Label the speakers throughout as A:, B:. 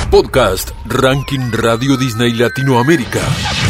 A: Podcast Ranking Radio Disney Latinoamérica.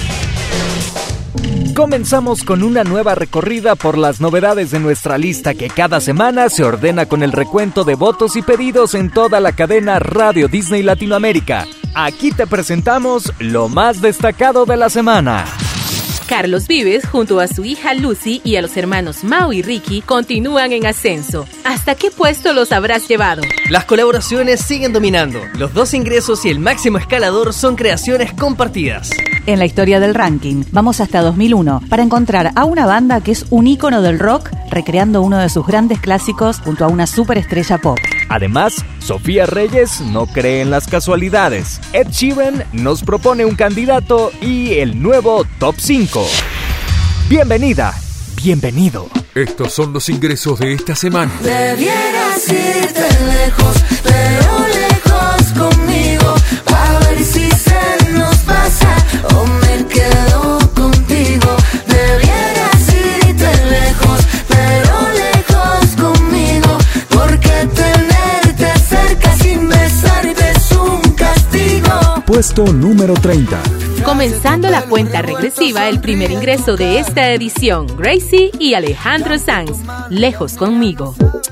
B: Comenzamos con una nueva recorrida por las novedades de nuestra lista que cada semana se ordena con el recuento de votos y pedidos en toda la cadena Radio Disney Latinoamérica. Aquí te presentamos lo más destacado de la semana.
C: Carlos Vives, junto a su hija Lucy y a los hermanos Mau y Ricky, continúan en ascenso. ¿Hasta qué puesto los habrás llevado?
D: Las colaboraciones siguen dominando. Los 2 ingresos y el máximo escalador son creaciones compartidas.
E: En la historia del ranking, vamos hasta 2001 para encontrar a una banda que es un ícono del rock, recreando uno de sus grandes clásicos junto a una superestrella pop.
B: Además, Sofía Reyes no cree en las casualidades. Ed Sheeran nos propone un candidato y el nuevo Top 5. Bienvenida, bienvenido.
A: Estos son los ingresos de esta semana.
F: Debieras irte lejos, pero lejos conmigo, a ver si se nos pasa o me quedo contigo. Debieras irte lejos, pero lejos conmigo, porque tenerte cerca sin besarte es un castigo.
G: Puesto número 30.
C: Comenzando la cuenta regresiva, el primer ingreso de esta edición, Gracie y Alejandro Sanz, Lejos conmigo.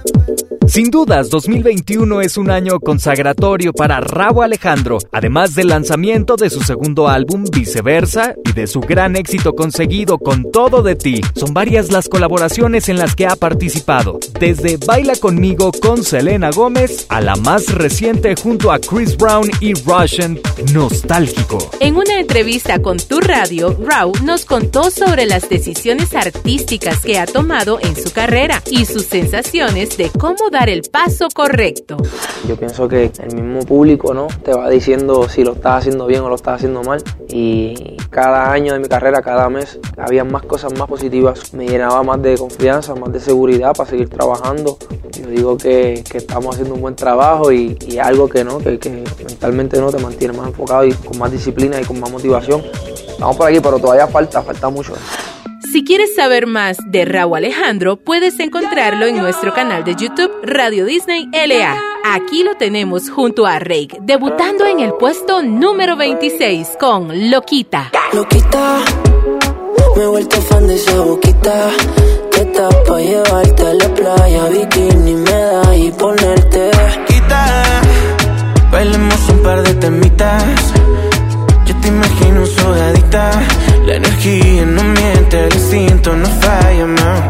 B: Sin dudas, 2021 es un año consagratorio para Rauw Alejandro, además del lanzamiento de su segundo álbum, Viceversa, y de su gran éxito conseguido con Todo de Ti. Son varias las colaboraciones en las que ha participado, desde Baila Conmigo con Selena Gómez, a la más reciente junto a Chris Brown y Russian, Nostálgico.
C: En una entrevista con Tu Radio, Rauw nos contó sobre las decisiones artísticas que ha tomado en su carrera y sus sensaciones de cómo dar el paso correcto.
H: Yo pienso que el mismo público, ¿no?, te va diciendo si lo estás haciendo bien o lo estás haciendo mal, y cada año de mi carrera, cada mes, había más cosas más positivas, me llenaba más de confianza, más de seguridad para seguir trabajando. Yo digo que estamos haciendo un buen trabajo y algo que mentalmente no te mantiene más enfocado y con más disciplina y con más motivación. Estamos por aquí, pero todavía falta mucho.
C: Si quieres saber más de Rauw Alejandro, puedes encontrarlo en nuestro canal de YouTube Radio Disney LA. Aquí lo tenemos junto a Rake, debutando en el puesto número 26 con Loquita.
F: Loquita, me he vuelto fan de esa boquita. Está pa' llevarte a la playa, bikini me da y ponerte.
I: Quita, bailemos un par de temitas. Yo te imagino sudadita. La energía no miente, el instinto no falla, man.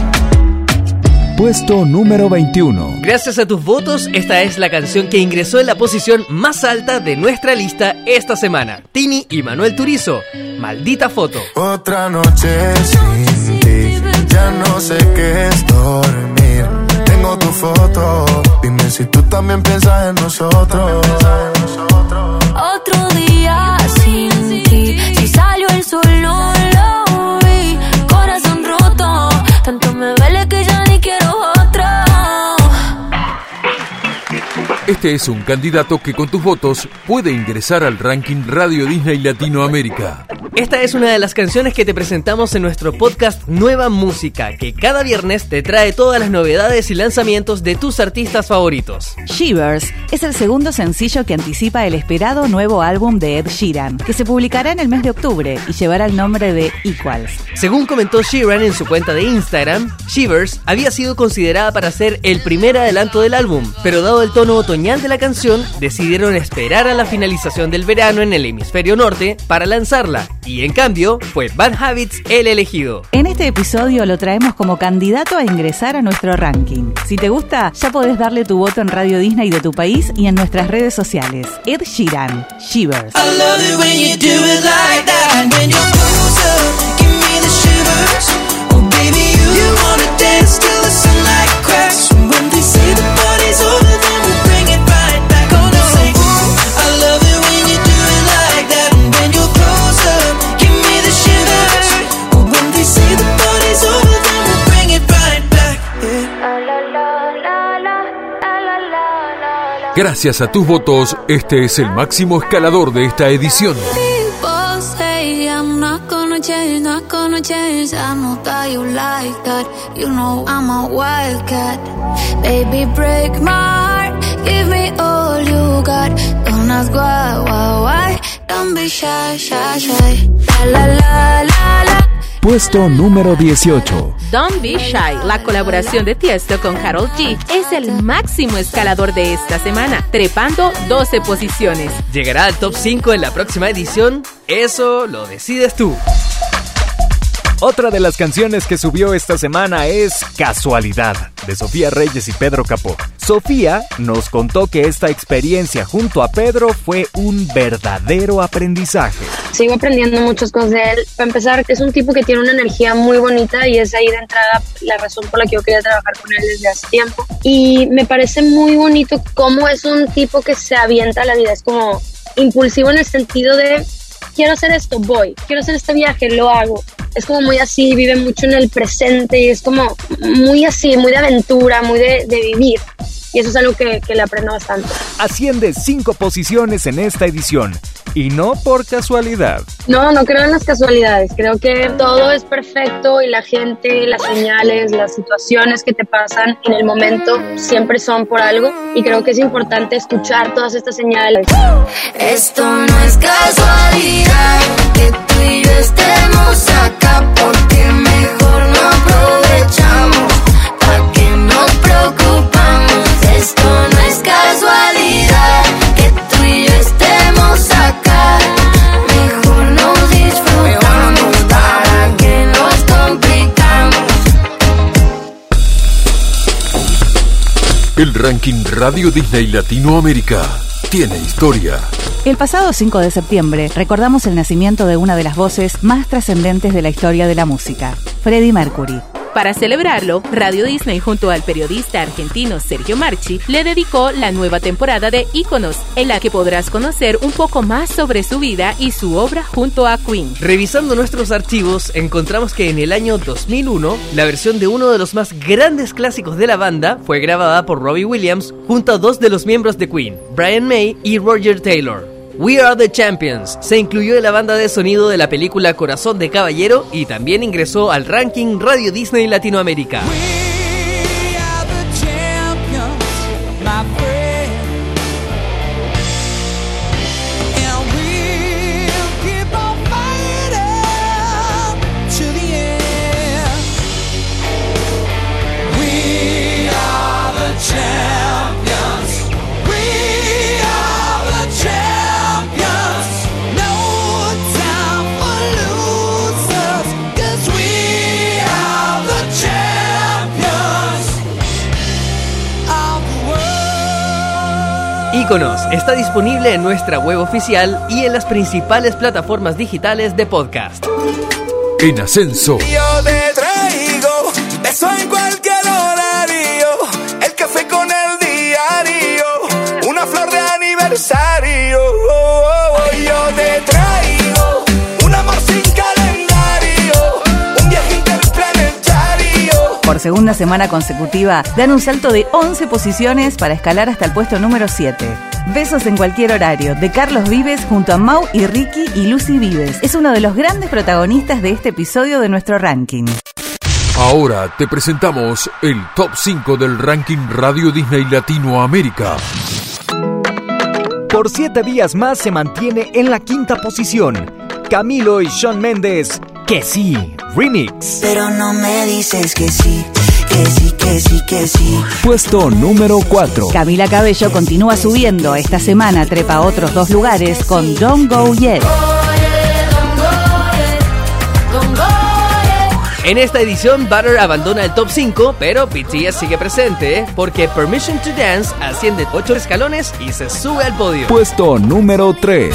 G: Puesto número 21.
D: Gracias a tus votos, esta es la canción que ingresó en la posición más alta de nuestra lista esta semana. Tini y Manuel Turizo, Maldita Foto.
J: Otra noche sin ti, ya no sé qué es dormir. Tengo tu foto, dime si tú también piensas en nosotros.
F: Otro día sin ti, si salió el sol no lo vi. Corazón roto, tanto me duele que ya ni quiero otra.
A: Este es un candidato que con tus votos puede ingresar al ranking Radio Disney Latinoamérica.
D: Esta es una de las canciones que te presentamos en nuestro podcast Nueva Música, que cada viernes te trae todas las novedades y lanzamientos de tus artistas favoritos.
E: Shivers es el segundo sencillo que anticipa el esperado nuevo álbum de Ed Sheeran, que se publicará en el mes de octubre y llevará el nombre de Equals.
D: Según comentó Sheeran en su cuenta de Instagram, Shivers había sido considerada para ser el primer adelanto del álbum, pero dado el tono otoñal de la canción, decidieron esperar a la finalización del verano en el hemisferio norte para lanzarla. Y en cambio, fue Bad Habits el elegido.
E: En este episodio lo traemos como candidato a ingresar a nuestro ranking. Si te gusta, ya podés darle tu voto en Radio Disney de tu país y en nuestras redes sociales. Ed Sheeran, Shivers.
F: I love it when you do it like that. When you're closer, give me the shivers. Oh baby, you wanna dance till the sunlight cracks. When they say the party's over, then we'll bring it right back. Oh no, say, I love it when you do it like that. When you're closer, give me the shivers. Oh, when they say the party's over, then we'll bring it right back.
A: Gracias a tus votos, este es el máximo escalador de esta edición.
F: People say I'm not gonna change, not gonna change. I know that you like that. You know I'm a wildcat. Baby, break my heart. Give me all you got. Don't ask why shy, shy, shy. La, la, la, la, la.
G: Puesto número 18.
C: Don't Be Shy, la colaboración de Tiesto con Karol G, es el máximo escalador de esta semana, trepando 12 posiciones.
D: ¿Llegará al top 5 en la próxima edición? Eso lo decides tú.
B: Otra de las canciones que subió esta semana es Casualidad, de Sofía Reyes y Pedro Capó. Sofía nos contó que esta experiencia junto a Pedro fue un verdadero aprendizaje.
K: Sigo aprendiendo muchas cosas de él. Para empezar, es un tipo que tiene una energía muy bonita y es ahí de entrada la razón por la que yo quería trabajar con él desde hace tiempo. Y me parece muy bonito cómo es un tipo que se avienta a la vida. Es como impulsivo en el sentido de quiero hacer esto, voy. Quiero hacer este viaje, lo hago. Es como muy así, vive mucho en el presente y es como muy así, muy de aventura, muy de vivir. Y eso es algo que le aprendo bastante.
B: Asciende 5 posiciones en esta edición. Y no por casualidad.
K: No creo en las casualidades. Creo que todo es perfecto y la gente, las señales, las situaciones que te pasan en el momento siempre son por algo. Y creo que es importante escuchar todas estas señales.
F: Esto no es casualidad que tú y yo estemos acá, porque mejor no aprovechamos. ¿Para qué nos preocupamos? Esto no es casualidad que tú y yo estemos acá. Mejor nos disfrutamos. ¿Para qué nos complicamos?
A: El ranking Radio Disney Latinoamérica tiene historia.
E: El pasado 5 de septiembre recordamos el nacimiento de una de las voces más trascendentes de la historia de la música, Freddie Mercury.
C: Para celebrarlo, Radio Disney junto al periodista argentino Sergio Marchi le dedicó la nueva temporada de Íconos, en la que podrás conocer un poco más sobre su vida y su obra junto a Queen.
D: Revisando nuestros archivos, encontramos que en el año 2001, la versión de uno de los más grandes clásicos de la banda fue grabada por Robbie Williams junto a 2 de los miembros de Queen, Brian May y Roger Taylor. We Are the Champions se incluyó en la banda de sonido de la película Corazón de Caballero y también ingresó al ranking Radio Disney Latinoamérica. Íconos está disponible en nuestra web oficial y en las principales plataformas digitales de podcast.
A: En ascenso.
I: Yo te traigo eso en cualquier horario, el café con el diario, una flor de aniversario. Yo te traigo un amor sin calendario, un viaje interplanetario.
E: Por segunda semana consecutiva, dan un salto de 11 posiciones para escalar hasta el puesto número 7. Besos en cualquier horario, de Carlos Vives junto a Mau y Ricky y Lucy Vives. Es uno de los grandes protagonistas de este episodio de nuestro ranking.
A: Ahora te presentamos el top 5 del ranking Radio Disney Latinoamérica.
B: Por 7 días más se mantiene en la 5ª posición. Camilo y Shawn Mendes, Que Sí, Remix.
F: Pero no me dices que sí, que sí, que sí, que sí.
G: Puesto número 4.
E: Camila Cabello continúa subiendo. Esta semana trepa otros 2 lugares con Don't Go Yet.
D: En esta edición, Butter abandona el top 5, pero BTS sigue presente, porque Permission to Dance asciende 8 escalones y se sube al podio.
G: Puesto número 3.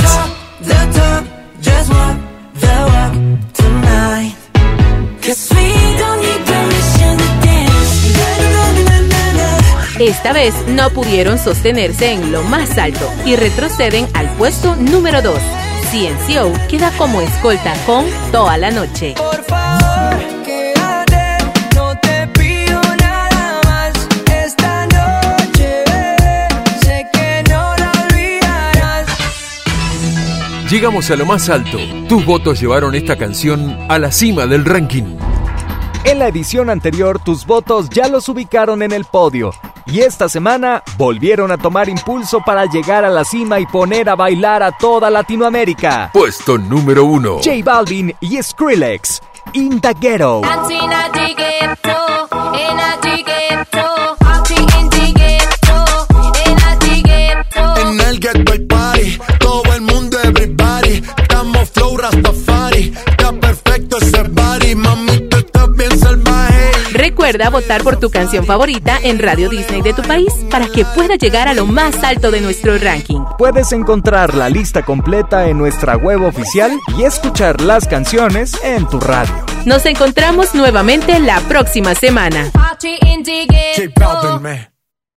C: Esta vez no pudieron sostenerse en lo más alto y retroceden al puesto número 2. CNCO queda como escolta con Toda la Noche.
F: Por favor, quédate, no te pido nada más. Esta noche, sé que no la olvidarás.
A: Llegamos a lo más alto. Tus votos llevaron esta canción a la cima del ranking.
B: En la edición anterior, tus votos ya los ubicaron en el podio. Y esta semana volvieron a tomar impulso para llegar a la cima y poner a bailar a toda Latinoamérica.
A: Puesto número 1.
B: J Balvin y Skrillex, In the Ghetto.
J: En el ghetto hay party, todo el mundo everybody. Estamos flow Rastafari, está perfecto ese body. Mami, tú estás bien salvaje.
C: Recuerda votar por tu canción favorita en Radio Disney de tu país para que pueda llegar a lo más alto de nuestro ranking.
B: Puedes encontrar la lista completa en nuestra web oficial y escuchar las canciones en tu radio.
C: Nos encontramos nuevamente la próxima semana.
J: J Balvin, man.